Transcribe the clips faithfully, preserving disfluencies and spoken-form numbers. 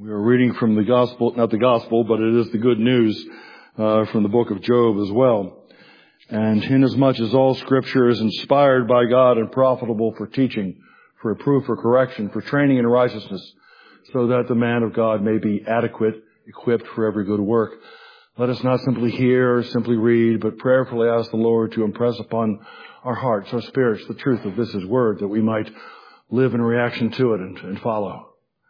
We are reading from the gospel, not the gospel, but it is the good news uh, from the book of Job as well. And inasmuch as all scripture is inspired by God and profitable for teaching, for reproof, for correction, for training in righteousness, so that the man of God may be adequate, equipped for every good work. Let us not simply hear or simply read, but prayerfully ask the Lord to impress upon our hearts, our spirits, the truth of this His word, that we might live in reaction to it and, and follow.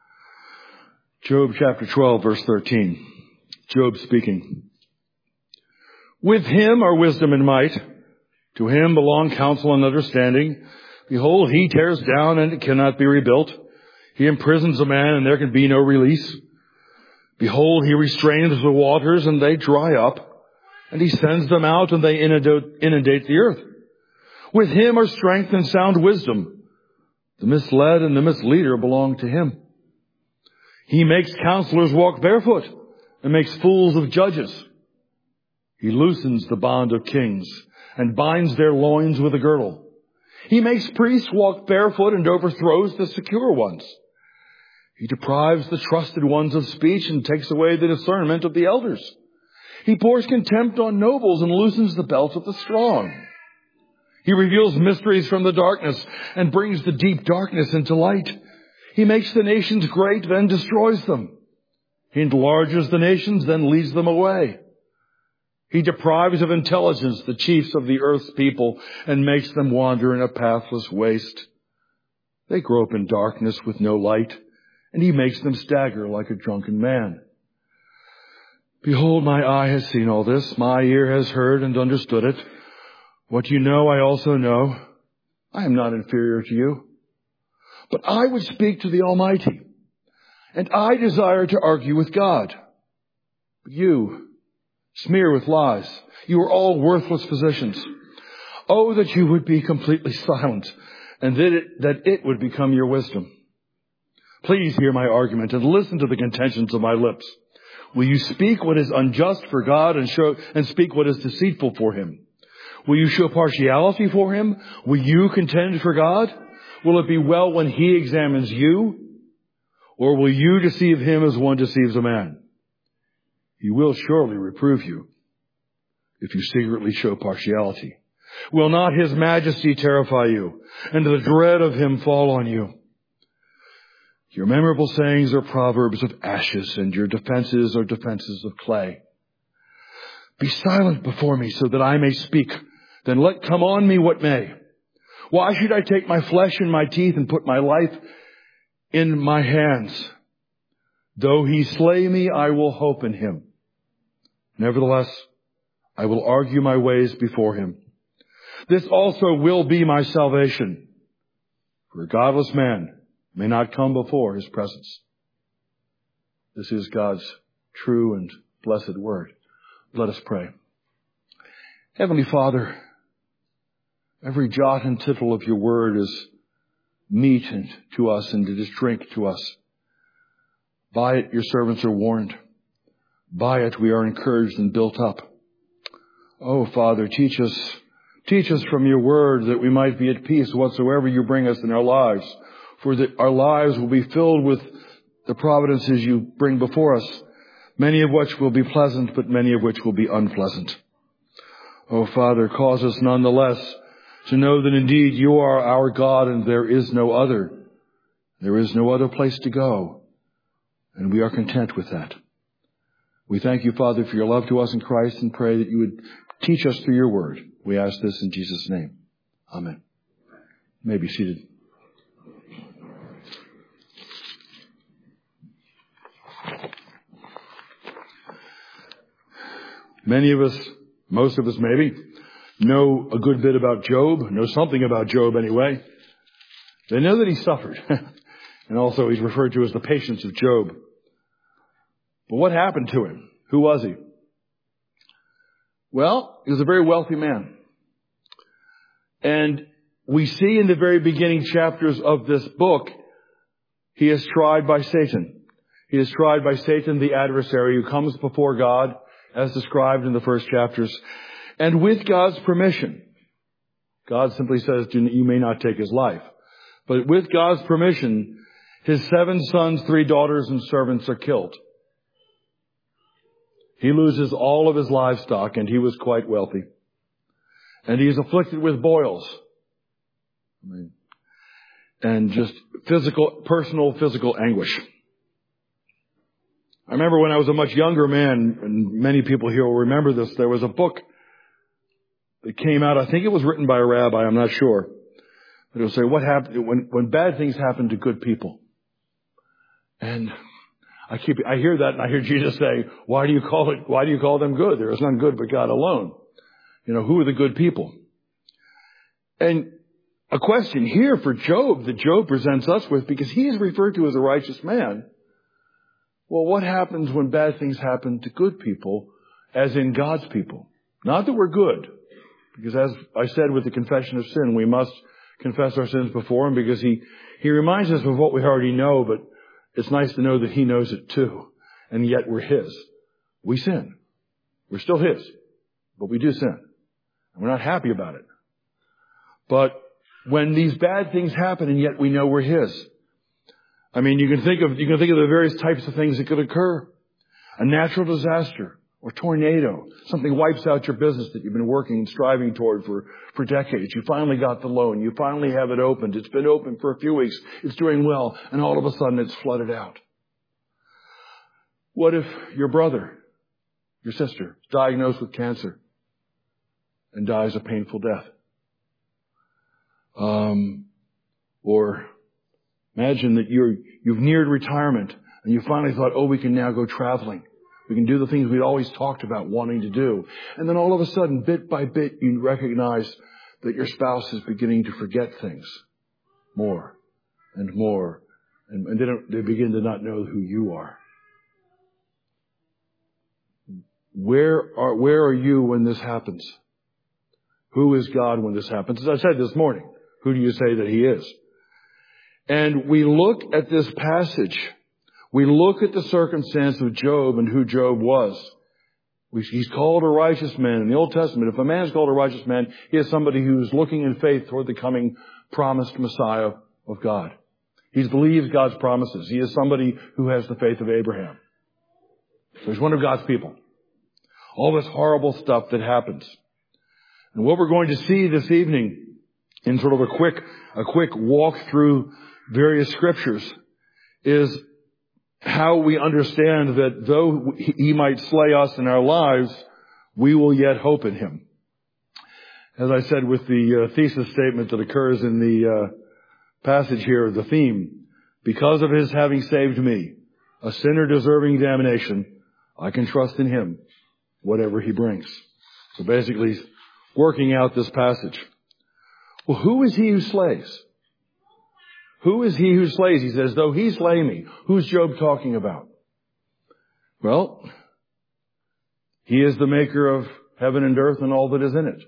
Job chapter twelve, verse thirteen. Job speaking. With Him are wisdom and might. To Him belong counsel and understanding. Behold, He tears down and it cannot be rebuilt. He imprisons a man and there can be no release. Behold, He restrains the waters and they dry up. And He sends them out and they inundate the earth. With Him are strength and sound wisdom. The misled and the misleader belong to Him. He makes counselors walk barefoot and makes fools of judges. He loosens the bond of kings and binds their loins with a girdle. He makes priests walk barefoot and overthrows the secure ones. He deprives the trusted ones of speech and takes away the discernment of the elders. He pours contempt on nobles and loosens the belt of the strong. He reveals mysteries from the darkness and brings the deep darkness into light. He makes the nations great, then destroys them. He enlarges the nations, then leads them away. He deprives of intelligence the chiefs of the earth's people and makes them wander in a pathless waste. They grope in darkness with no light, and He makes them stagger like a drunken man. Behold, my eye has seen all this. My ear has heard and understood it. What you know, I also know. I am not inferior to you. But I would speak to the Almighty, and I desire to argue with God. But you smear with lies. You are all worthless physicians. Oh, that you would be completely silent, and that it, that it would become your wisdom. Please hear my argument and listen to the contentions of my lips. Will you speak what is unjust for God and show and speak what is deceitful for Him? Will you show partiality for Him? Will you contend for God? Will it be well when He examines you? Or will you deceive Him as one deceives a man? He will surely reprove you if you secretly show partiality. Will not His majesty terrify you, and the dread of Him fall on you? Your memorable sayings are proverbs of ashes, and your defenses are defenses of clay. Be silent before me so that I may speak. Then let come on me what may. Why should I take my flesh in my teeth and put my life in my hands? Though He slay me, I will hope in Him. Nevertheless, I will argue my ways before Him. This also will be my salvation. For a godless man may not come before His presence. This is God's true and blessed word. Let us pray. Heavenly Father, every jot and tittle of your word is meat to us and it is drink to us. By it your servants are warned. By it we are encouraged and built up. Oh, Father, teach us, teach us from your word that we might be at peace whatsoever you bring us in our lives. For that our lives will be filled with the providences you bring before us, many of which will be pleasant, but many of which will be unpleasant. Oh, Father, cause us nonetheless to know that indeed you are our God and there is no other. There is no other place to go. And we are content with that. We thank you, Father, for your love to us in Christ and pray that you would teach us through your word. We ask this in Jesus' name. Amen. You may be seated. Many of us, most of us maybe, know a good bit about Job, know something about Job anyway. They know that he suffered. And also he's referred to as the patience of Job. But what happened to him? Who was he? Well, he was a very wealthy man. And we see in the very beginning chapters of this book, he is tried by Satan. He is tried by Satan, the adversary, who comes before God, as described in the first chapters. And with God's permission, God simply says, you may not take his life. But with God's permission, His seven sons, three daughters, and servants are killed. He loses all of his livestock, and he was quite wealthy. And he is afflicted with boils. I mean, and just physical, personal physical anguish. I remember when I was a much younger man, and many people here will remember this, there was a book that came out, I think it was written by a rabbi, I'm not sure. But it will say, what happened when, when bad things happen to good people? And I keep, I hear that and I hear Jesus say, why do you call it, why do you call them good? There is none good but God alone. You know, who are the good people? And a question here for Job that Job presents us with, because he is referred to as a righteous man. Well, what happens when bad things happen to good people, as in God's people? Not that we're good, because as I said with the confession of sin, we must confess our sins before Him, because He, He reminds us of what we already know, but it's nice to know that He knows it too. And yet we're His. We sin. We're still His, but we do sin. And we're not happy about it. But when these bad things happen and yet we know we're His, I mean, you can think of, you can think of the various types of things that could occur. A natural disaster or tornado. Something wipes out your business that you've been working and striving toward for, for decades. You finally got the loan. You finally have it opened. It's been open for a few weeks. It's doing well. And all of a sudden it's flooded out. What if your brother, your sister, is diagnosed with cancer and dies a painful death? Um, or imagine that you're, you've neared retirement and you finally thought, oh, we can now go traveling. We can do the things we'd always talked about wanting to do. And then all of a sudden, bit by bit, you recognize that your spouse is beginning to forget things more and more. And, and they, don't, they begin to not know who you are. Where are, where are you when this happens? Who is God when this happens? As I said this morning, who do you say that He is? And we look at this passage. We look at the circumstance of Job and who Job was. He's called a righteous man. In the Old Testament, if a man is called a righteous man, he is somebody who's looking in faith toward the coming promised Messiah of God. He believes God's promises. He is somebody who has the faith of Abraham. So he's one of God's people. All this horrible stuff that happens. And what we're going to see this evening in sort of a quick, a quick walk through various scriptures is how we understand that though He might slay us in our lives, we will yet hope in Him. As I said with the uh, thesis statement that occurs in the uh, passage here, the theme, because of His having saved me, a sinner deserving damnation, I can trust in Him, whatever He brings. So basically, working out this passage. Well, who is He who slays? Who is He who slays? He says, though He slay me. Who's Job talking about? Well, He is the maker of heaven and earth and all that is in it.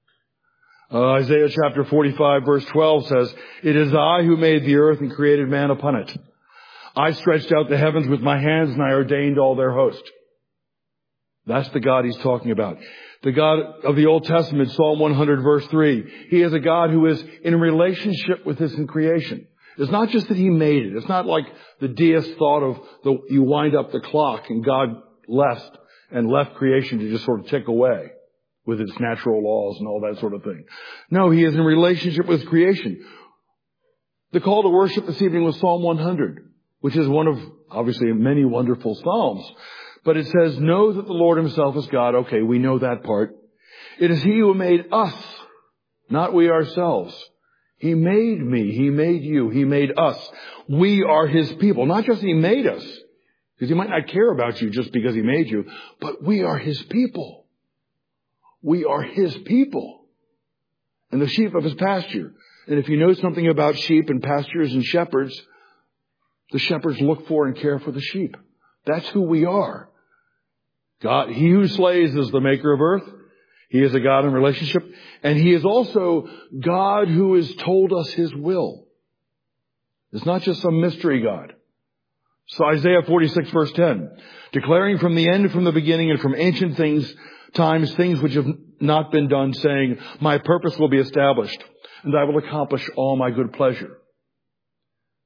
Uh, Isaiah chapter forty-five verse twelve says, it is I who made the earth and created man upon it. I stretched out the heavens with my hands and I ordained all their host. That's the God He's talking about. The God of the Old Testament, Psalm one hundred verse three. He is a God who is in relationship with His in creation. It's not just that He made it. It's not like the deist thought of the, you wind up the clock and God left and left creation to just sort of tick away with its natural laws and all that sort of thing. No, He is in relationship with creation. The call to worship this evening was Psalm one hundred, which is one of, obviously, many wonderful psalms. But it says, know that the Lord Himself is God. Okay, we know that part. It is He who made us, not we ourselves. He made me. He made you. He made us. We are His people. Not just He made us, because He might not care about you just because He made you, but we are His people. We are His people. And the sheep of His pasture. And if you know something about sheep and pastures and shepherds, the shepherds look for and care for the sheep. That's who we are. God, He who slays is the maker of earth. He is a God in relationship. And He is also God who has told us His will. It's not just some mystery God. So Isaiah forty-six verse ten, declaring from the end, from the beginning, and from ancient things, times, things which have not been done, saying, my purpose will be established, and I will accomplish all my good pleasure.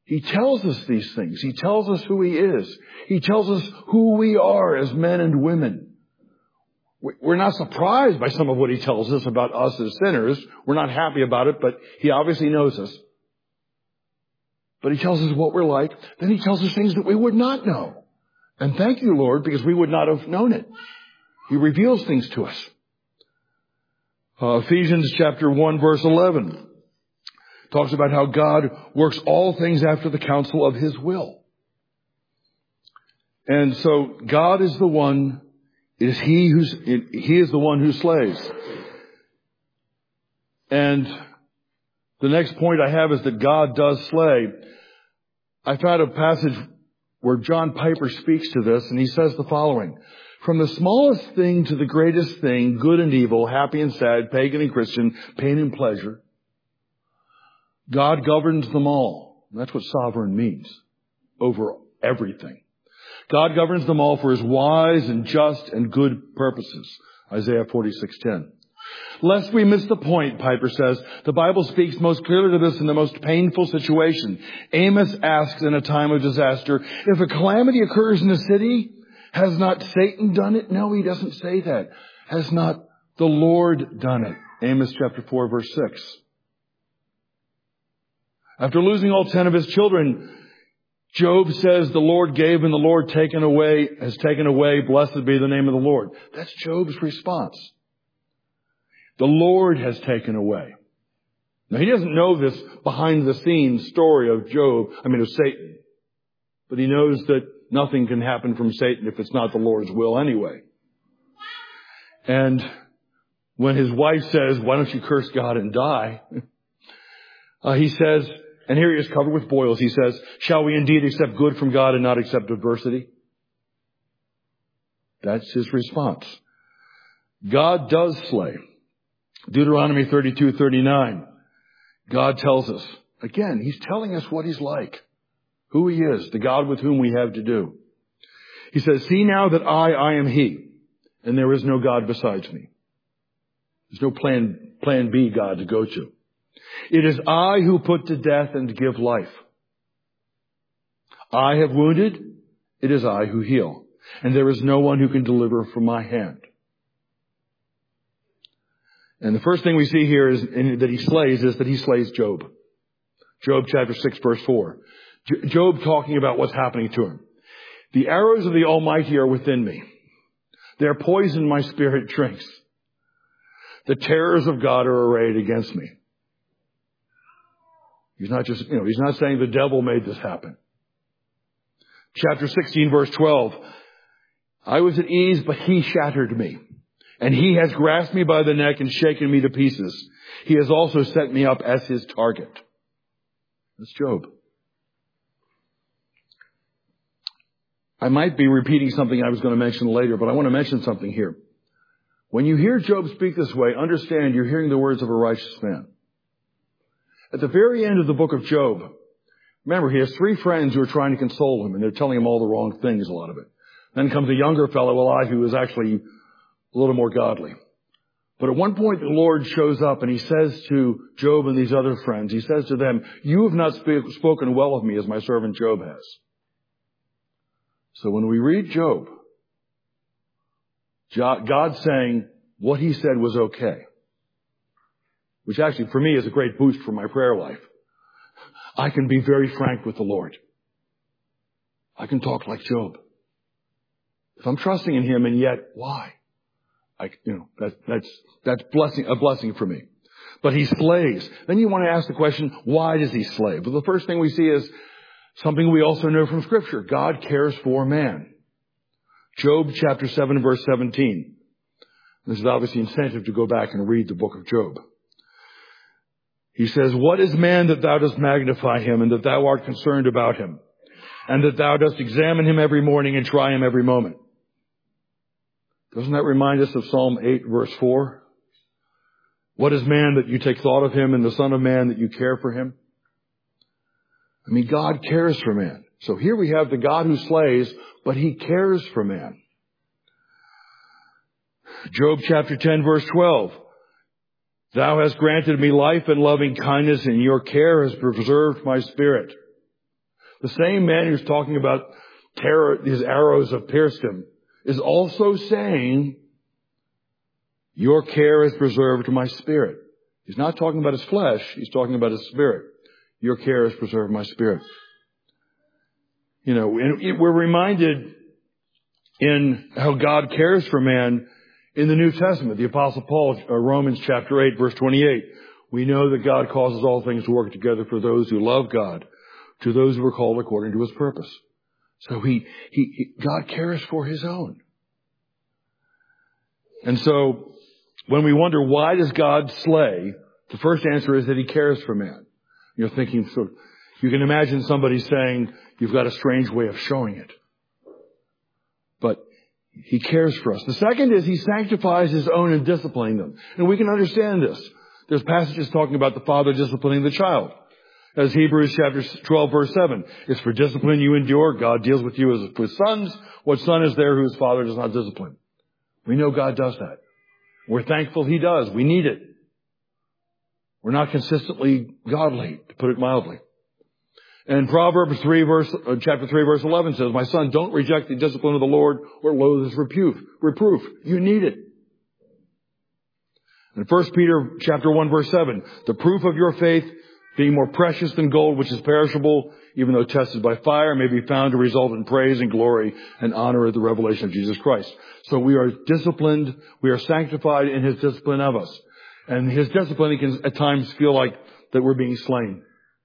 He tells us these things. He tells us who He is. He tells us who we are as men and women. We're not surprised by some of what He tells us about us as sinners. We're not happy about it, but He obviously knows us. But He tells us what we're like. Then He tells us things that we would not know. And thank you, Lord, because we would not have known it. He reveals things to us. Uh, Ephesians chapter one, verse eleven talks about how God works all things after the counsel of His will. And so God is the one, it is He who's, it, He is the one who slays. And the next point I have is that God does slay. I found a passage where John Piper speaks to this, and he says the following: from the smallest thing to the greatest thing, good and evil, happy and sad, pagan and Christian, pain and pleasure, God governs them all. That's what sovereign means. Over everything. God governs them all for His wise and just and good purposes. Isaiah forty-six ten. Lest we miss the point, Piper says, the Bible speaks most clearly to this in the most painful situation. Amos asks in a time of disaster, if a calamity occurs in a city, has not Satan done it? No, he doesn't say that. Has not the Lord done it? Amos chapter four, verse six. After losing all ten of his children, Job says, the Lord gave and the Lord taken away, has taken away. Blessed be the name of the Lord. That's Job's response. The Lord has taken away. Now, he doesn't know this behind the scenes story of Job, I mean of Satan. But he knows that nothing can happen from Satan if it's not the Lord's will anyway. And when his wife says, why don't you curse God and die? uh, he says, and here he is covered with boils. He says, shall we indeed accept good from God and not accept adversity? That's his response. God does slay. Deuteronomy thirty-two thirty-nine. God tells us, again, He's telling us what He's like, who He is, the God with whom we have to do. He says, see now that I, I am He, and there is no God besides me. There's no plan, plan B God to go to. It is I who put to death and give life. I have wounded, it is I who heal. And there is no one who can deliver from my hand. And the first thing we see here is in, that He slays is that He slays Job. Job chapter six, verse four. Job talking about what's happening to him. The arrows of the Almighty are within me. Their poison my spirit drinks. The terrors of God are arrayed against me. He's not just, you know, he's not saying the devil made this happen. Chapter sixteen, verse twelve. I was at ease, but he shattered me. And he has grasped me by the neck and shaken me to pieces. He has also set me up as his target. That's Job. I might be repeating something I was going to mention later, but I want to mention something here. When you hear Job speak this way, understand you're hearing the words of a righteous man. At the very end of the book of Job, remember, he has three friends who are trying to console him, and they're telling him all the wrong things, a lot of it. Then comes a younger fellow, Elihu, who is actually a little more godly. But at one point, the Lord shows up and He says to Job and these other friends, He says to them, you have not sp- spoken well of me as my servant Job has. So when we read Job, God's saying what He said was okay. Which actually for me is a great boost for my prayer life. I can be very frank with the Lord. I can talk like Job. If I'm trusting in Him, and yet why? I, you know, that, that's, that's blessing, a blessing for me. But He slays. Then you want to ask the question, why does He slay? Well, the first thing we see is something we also know from Scripture. God cares for man. Job chapter seven, verse seventeen. This is obviously incentive to go back and read the book of Job. He says, what is man that thou dost magnify him, and that thou art concerned about him, and that thou dost examine him every morning and try him every moment? Doesn't that remind us of Psalm eight, verse four? What is man that you take thought of him, and the son of man that you care for him? I mean, God cares for man. So here we have the God who slays, but He cares for man. Job chapter ten, verse twelve. Thou hast granted me life and loving kindness, and your care has preserved my spirit. The same man who's talking about terror, these arrows have pierced him, is also saying, your care has preserved my spirit. He's not talking about his flesh. He's talking about his spirit. Your care has preserved my spirit. You know, and we're reminded in how God cares for man in the New Testament. The Apostle Paul, uh, Romans chapter eight, verse twenty-eight. We know that God causes all things to work together for those who love God, to those who are called according to his purpose. So he, he, he God cares for his own. And so when we wonder why does God slay, the first answer is that he cares for man. You're thinking, so you can imagine somebody saying, you've got a strange way of showing it. But he cares for us. The second is he sanctifies his own in disciplining them. And we can understand this. There's passages talking about the father disciplining the child. As Hebrews chapter twelve, verse seven. It's for discipline you endure. God deals with you as with sons. What son is there whose father does not discipline? We know God does that. We're thankful he does. We need it. We're not consistently godly, to put it mildly. And Proverbs three verse, uh, chapter three verse eleven says, my son, don't reject the discipline of the Lord or loathe his reproof. Reproof. You need it. And First Peter chapter one verse seven, the proof of your faith being more precious than gold, which is perishable, even though tested by fire, may be found to result in praise and glory and honor at the revelation of Jesus Christ. So we are disciplined, we are sanctified in his discipline of us. And his discipline can at times feel like that we're being slain.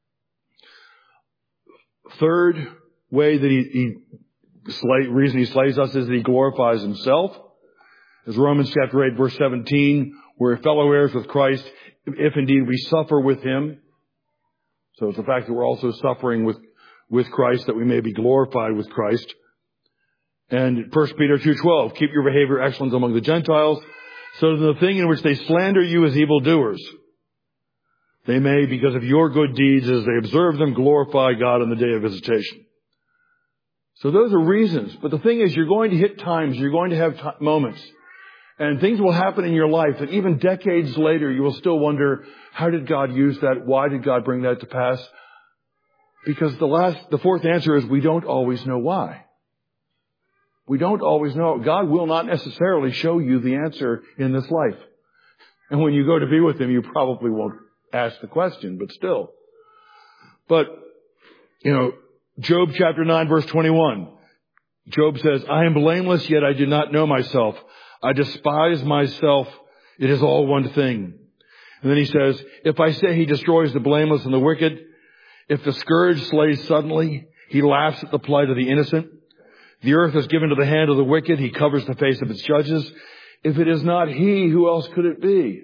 Third way that he, he slay, reason he slays us is that he glorifies himself. As Romans chapter eight verse seventeen, we're fellow heirs with Christ, if indeed we suffer with him. So it's the fact that we're also suffering with, with Christ, that we may be glorified with Christ. And First Peter two twelve, keep your behavior excellent among the Gentiles, so that the thing in which they slander you as evildoers, they may, because of your good deeds, as they observe them, glorify God on the day of visitation. So those are reasons. But the thing is, you're going to hit times, you're going to have t- moments, and things will happen in your life that even decades later you will still wonder, how did God use that? Why did God bring that to pass? Because the last, the fourth answer is we don't always know why. We don't always know. God will not necessarily show you the answer in this life. And when you go to be with him, you probably won't ask the question, but still. But, you know, Job chapter nine verse twenty-one. Job says, I am blameless, yet I do not know myself. I despise myself. It is all one thing. And then he says, if I say he destroys the blameless and the wicked, if the scourge slays suddenly, he laughs at the plight of the innocent. The earth is given to the hand of the wicked. He covers the face of its judges. If it is not he, who else could it be?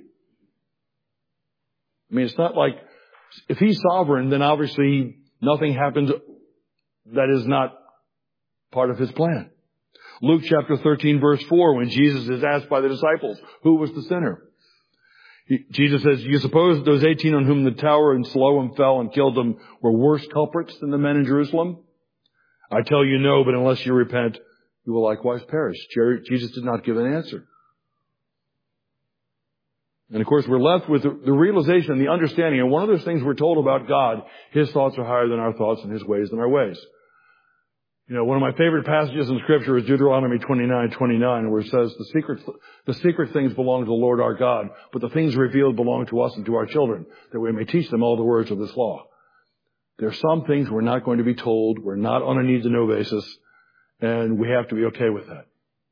I mean, it's not like, if he's sovereign, then obviously nothing happens that is not part of his plan. Luke chapter thirteen verse four, when Jesus is asked by the disciples, who was the sinner? He, Jesus says, you suppose those eighteen on whom the tower in Siloam fell and killed them were worse culprits than the men in Jerusalem? I tell you no, but unless you repent, you will likewise perish. Jesus did not give an answer. And of course, we're left with the, the realization and the understanding. And one of those things we're told about God, his thoughts are higher than our thoughts and his ways than our ways. You know, one of my favorite passages in Scripture is Deuteronomy twenty-nine twenty-nine, where it says, the secret, the secret things belong to the Lord our God, but the things revealed belong to us and to our children, that we may teach them all the words of this law. There are some things we're not going to be told. We're not on a need-to-know basis, and we have to be okay with that.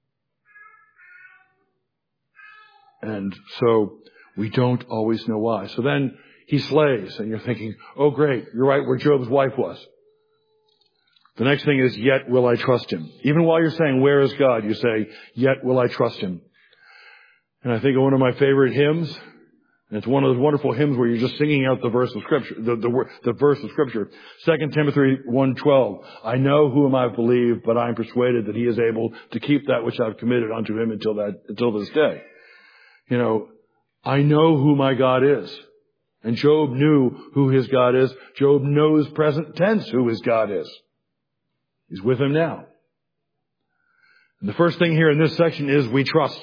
And so we don't always know why. So then he slays, and you're thinking, oh great, you're right where Job's wife was. The next thing is, yet will I trust him. Even while you're saying, where is God? You say, yet will I trust him. And I think of one of my favorite hymns, and it's one of those wonderful hymns where you're just singing out the verse of Scripture, the, the, the verse of Scripture. Second Timothy one twelve. I know whom I've believed, but I am persuaded that he is able to keep that which I've committed unto him until that, until this day. You know, I know who my God is. And Job knew who his God is. Job knows present tense who his God is. He's with him now. And the first thing here in this section is we trust.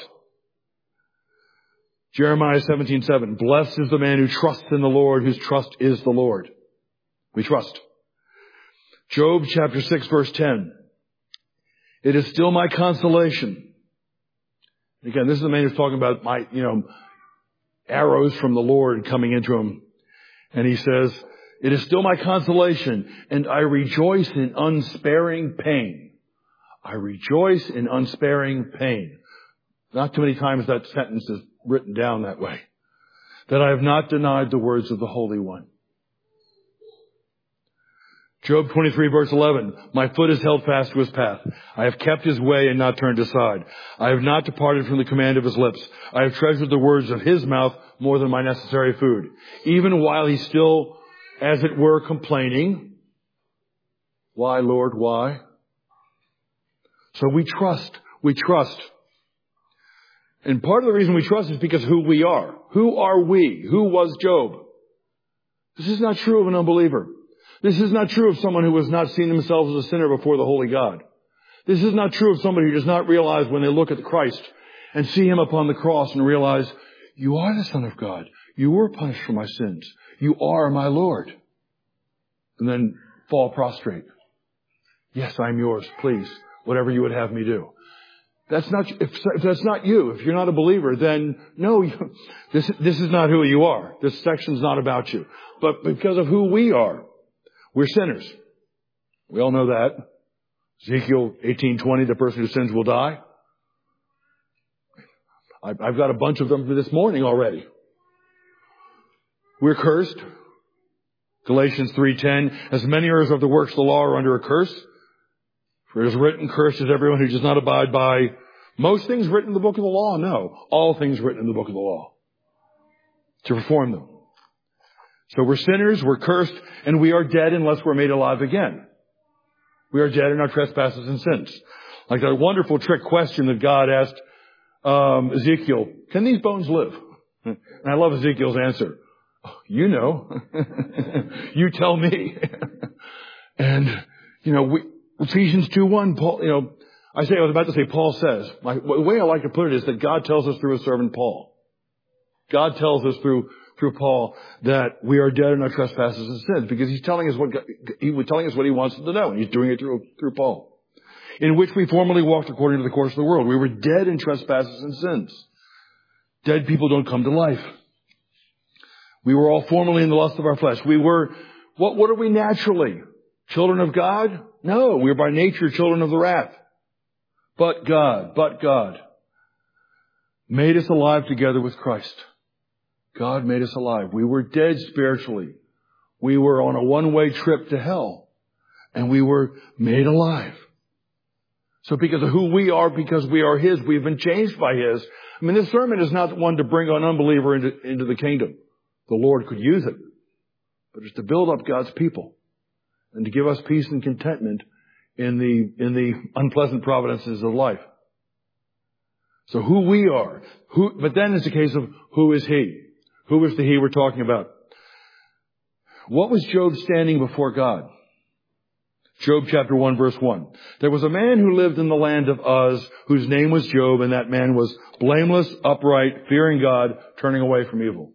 Jeremiah seventeen seven. Blessed is the man who trusts in the Lord, whose trust is the Lord. We trust. Job chapter six verse ten. It is still my consolation. Again, this is the man who's talking about my, you know, arrows from the Lord coming into him. And he says, it is still my consolation, and I rejoice in unsparing pain. I rejoice in unsparing pain. Not too many times that sentence is written down that way. That I have not denied the words of the Holy One. Job twenty-three verse eleven, my foot is held fast to his path. I have kept his way and not turned aside. I have not departed from the command of his lips. I have treasured the words of his mouth more than my necessary food. Even while he's still, as it were, complaining. Why, Lord, why? So we trust. We trust. And part of the reason we trust is because who we are. Who are we? Who was Job? This is not true of an unbeliever. This is not true of someone who has not seen themselves as a sinner before the Holy God. This is not true of somebody who does not realize when they look at Christ and see him upon the cross and realize, you are the Son of God. You were punished for my sins. You are my Lord. And then fall prostrate. Yes, I'm yours. Please, whatever you would have me do. That's not, if, if that's not you, if you're not a believer, then no, you, this, this is not who you are. This section's not about you. But because of who we are, we're sinners. We all know that. Ezekiel eighteen twenty, the person who sins will die. I've got a bunch of them for this morning already. We're cursed. Galatians three ten, as many are as of the works of the law are under a curse. For it is written, cursed is everyone who does not abide by most things written in the book of the law. No, all things written in the book of the law. To perform them. So we're sinners, we're cursed, and we are dead unless we're made alive again. We are dead in our trespasses and sins. Like that wonderful trick question that God asked um, Ezekiel, can these bones live? And I love Ezekiel's answer. Oh, you know. You tell me. And, you know, we, Ephesians two one, Paul, you know, I say, I was about to say Paul says. My, the way I like to put it is that God tells us through his servant Paul. God tells us through through Paul that we are dead in our trespasses and sins, because he's telling us what he was telling us what he wants us to know, and he's doing it through through Paul. In which we formerly walked according to the course of the world. We were dead in trespasses and sins. Dead people don't come to life. We were all formerly in the lust of our flesh. We were, what, what are we naturally? Children of God? No, we are by nature children of the wrath. But God, but God made us alive together with Christ. God made us alive. We were dead spiritually. We were on a one-way trip to hell. And we were made alive. So because of who we are, because we are his, we've been changed by his. I mean, this sermon is not one to bring an unbeliever into, into the kingdom. The Lord could use it. But it's to build up God's people. And to give us peace and contentment in the, in the unpleasant providences of life. So who we are. Who, but then it's a case of who is he? Who is the he we're talking about? What was Job standing before God? Job chapter one verse one. There was a man who lived in the land of Uz, whose name was Job, and that man was blameless, upright, fearing God, turning away from evil.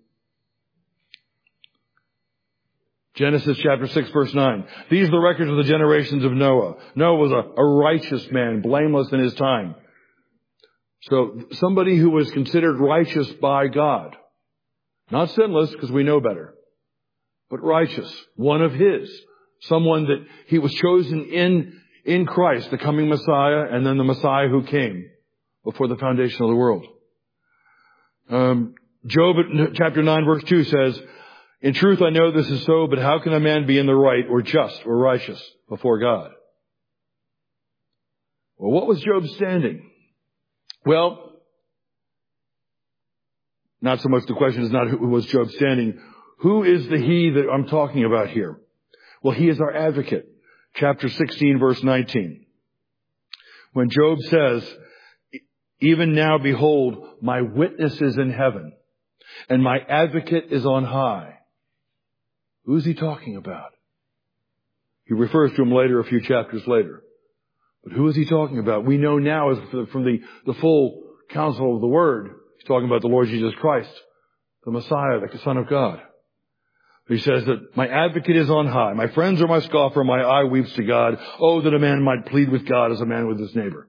Genesis chapter six verse nine. These are the records of the generations of Noah. Noah was a, a righteous man, blameless in his time. So somebody who was considered righteous by God. Not sinless, because we know better. But righteous. One of his. Someone that he was chosen in, in Christ, the coming Messiah, and then the Messiah who came before the foundation of the world. Um, Job chapter nine verse two says, in truth I know this is so, but how can a man be in the right or just or righteous before God? Well, what was Job standing? Well, not so much the question is not who was Job standing. Who is the he that I'm talking about here? Well, he is our advocate. Chapter sixteen, verse nineteen. When Job says, even now behold, my witness is in heaven, and my advocate is on high. Who is he talking about? He refers to him later, a few chapters later. But who is he talking about? We know now from the, the full counsel of the Word, he's talking about the Lord Jesus Christ, the Messiah, the Son of God. He says that my advocate is on high. My friends are my scoffer. My eye weeps to God. Oh, that a man might plead with God as a man with his neighbor.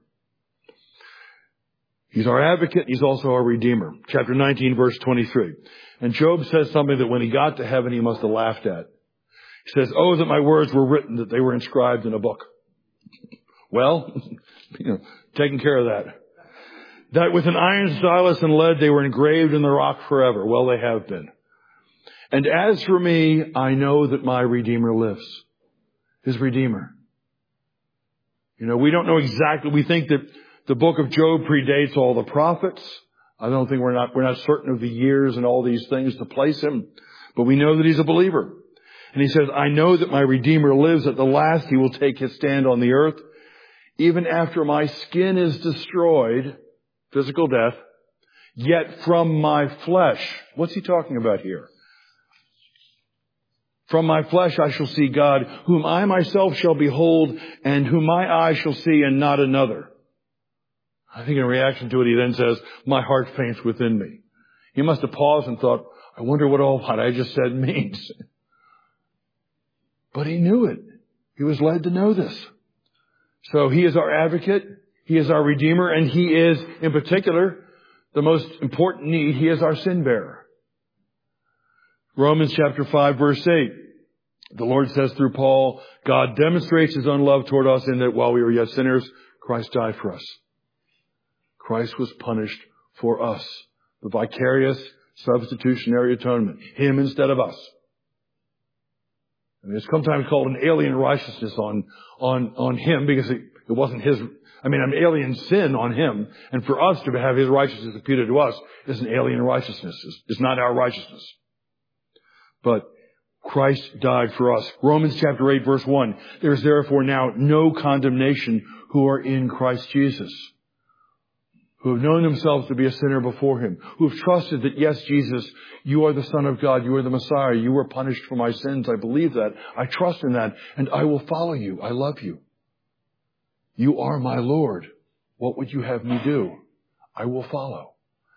He's our advocate. He's also our redeemer. Chapter nineteen, verse twenty-three. And Job says something that when he got to heaven, he must have laughed at. He says, oh, that my words were written, that they were inscribed in a book. Well, you know, taking care of that. That with an iron stylus and lead, they were engraved in the rock forever. Well, they have been. And as for me, I know that my Redeemer lives. His Redeemer. You know, we don't know exactly. We think that the book of Job predates all the prophets. I don't think we're not, we're not certain of the years and all these things to place him. But we know that he's a believer. And he says, I know that my Redeemer lives. At the last, he will take his stand on the earth. Even after my skin is destroyed, physical death, yet from my flesh. What's he talking about here? From my flesh I shall see God, whom I myself shall behold, and whom my eye shall see, and not another. I think in reaction to it, he then says, my heart faints within me. He must have paused and thought, I wonder what all what I just said means. But he knew it. He was led to know this. So he is our advocate. He is our Redeemer. And he is, in particular, the most important need. He is our sin bearer. Romans chapter five, verse eight. The Lord says through Paul, God demonstrates his own love toward us in that while we were yet sinners, Christ died for us. Christ was punished for us. The vicarious substitutionary atonement. Him instead of us. I mean, it's sometimes called an alien righteousness on, on, on him because it, it wasn't his, I mean, an alien sin on him. And for us to have his righteousness imputed to us is an alien righteousness. It's, it's not our righteousness. But Christ died for us. Romans chapter eight, verse one. There is therefore now no condemnation who are in Christ Jesus, who have known themselves to be a sinner before him, who have trusted that, yes, Jesus, you are the Son of God, you are the Messiah, you were punished for my sins. I believe that. I trust in that, and I will follow you. I love you. You are my Lord. What would you have me do? I will follow.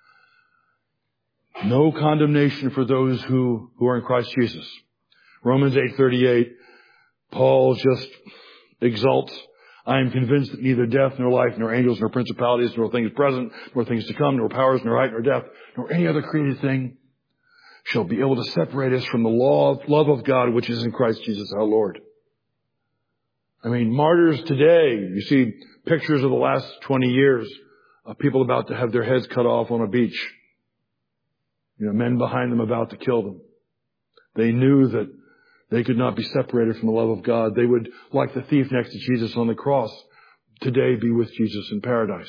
No condemnation for those who, who are in Christ Jesus. Romans eight thirty-eight, Paul just exalts, I am convinced that neither death nor life, nor angels, nor principalities, nor things present, nor things to come, nor powers, nor height, nor depth, nor any other created thing shall be able to separate us from the law, love of God which is in Christ Jesus our Lord. I mean, martyrs today, you see pictures of the last twenty years of people about to have their heads cut off on a beach. You know, men behind them about to kill them. They knew that they could not be separated from the love of God. They would, like the thief next to Jesus on the cross, today be with Jesus in paradise.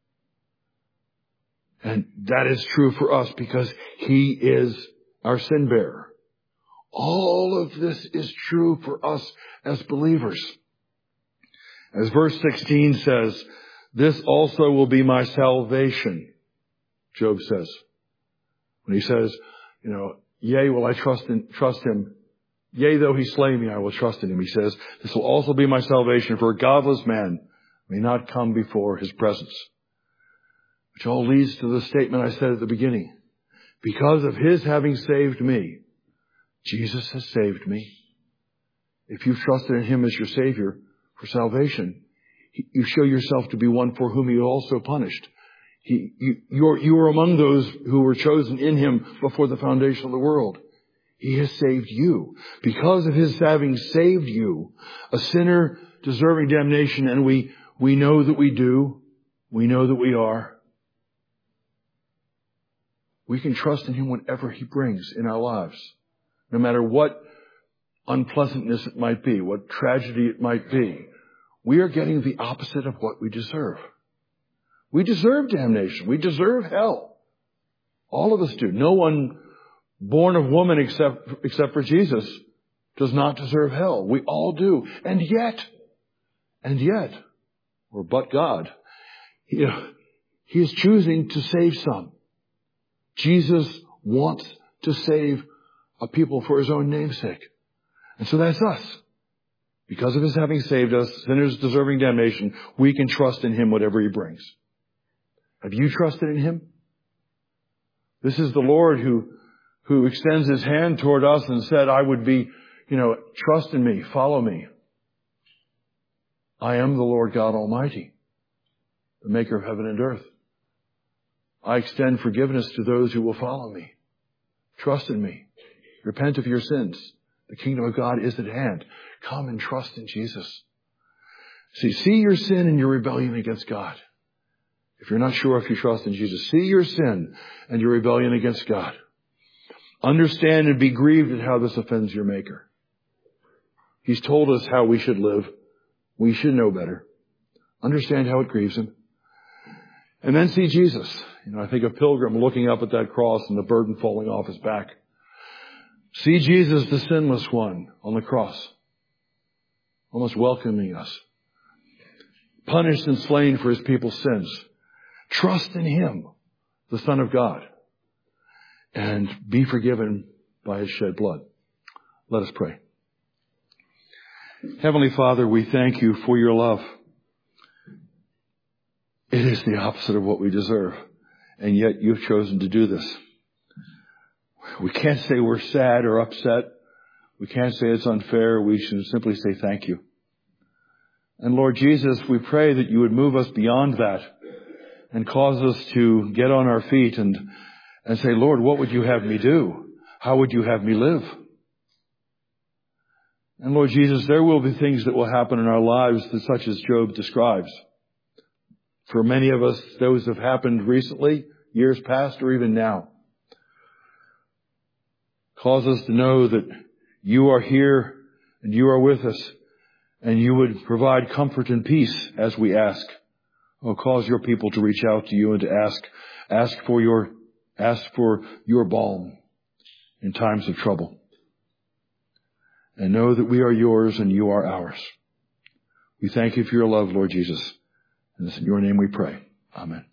And that is true for us because he is our sin bearer. All of this is true for us as believers. As verse sixteen says, this also will be my salvation, Job says. When he says, you know, yea, will I trust in, trust him. Yea, though he slay me, I will trust in him. He says, this will also be my salvation, for a godless man may not come before his presence. Which all leads to the statement I said at the beginning. Because of his having saved me, Jesus has saved me. If you've trusted in him as your Savior for salvation, you show yourself to be one for whom he also punished. He, you, you're, you are among those who were chosen in him before the foundation of the world. He has saved you. Because of his having saved you, a sinner deserving damnation, and we, we know that we do, we know that we are, we can trust in him whatever he brings in our lives. No matter what unpleasantness it might be, what tragedy it might be, we are getting the opposite of what we deserve. We deserve damnation. We deserve hell. All of us do. No one born of woman except, except for Jesus does not deserve hell. We all do. And yet, and yet, or but God, he, he is choosing to save some. Jesus wants to save a people for his own name's sake. And so that's us. Because of his having saved us, sinners deserving damnation, we can trust in him whatever he brings. Have you trusted in him? This is the Lord who who extends his hand toward us and said, I would be, you know, trust in me, follow me. I am the Lord God Almighty, the maker of heaven and earth. I extend forgiveness to those who will follow me. Trust in me. Repent of your sins. The kingdom of God is at hand. Come and trust in Jesus. See, see your sin and your rebellion against God. If you're not sure if you trust in Jesus, see your sin and your rebellion against God. Understand and be grieved at how this offends your Maker. He's told us how we should live. We should know better. Understand how it grieves him. And then see Jesus. You know, I think a pilgrim looking up at that cross and the burden falling off his back. See Jesus, the sinless one, on the cross, almost welcoming us. Punished and slain for his people's sins. Trust in him, the Son of God, and be forgiven by his shed blood. Let us pray. Heavenly Father, we thank you for your love. It is the opposite of what we deserve, and yet you've chosen to do this. We can't say we're sad or upset. We can't say it's unfair. We should simply say thank you. And Lord Jesus, we pray that you would move us beyond that and cause us to get on our feet and, and say, Lord, what would you have me do? How would you have me live? And Lord Jesus, there will be things that will happen in our lives that such as Job describes. For many of us, those have happened recently, years past, or even now. Cause us to know that you are here and you are with us, and you would provide comfort and peace as we ask. Oh, cause your people to reach out to you and to ask, ask for your, ask for your balm in times of trouble. And know that we are yours and you are ours. We thank you for your love, Lord Jesus. And it's in your name we pray. Amen.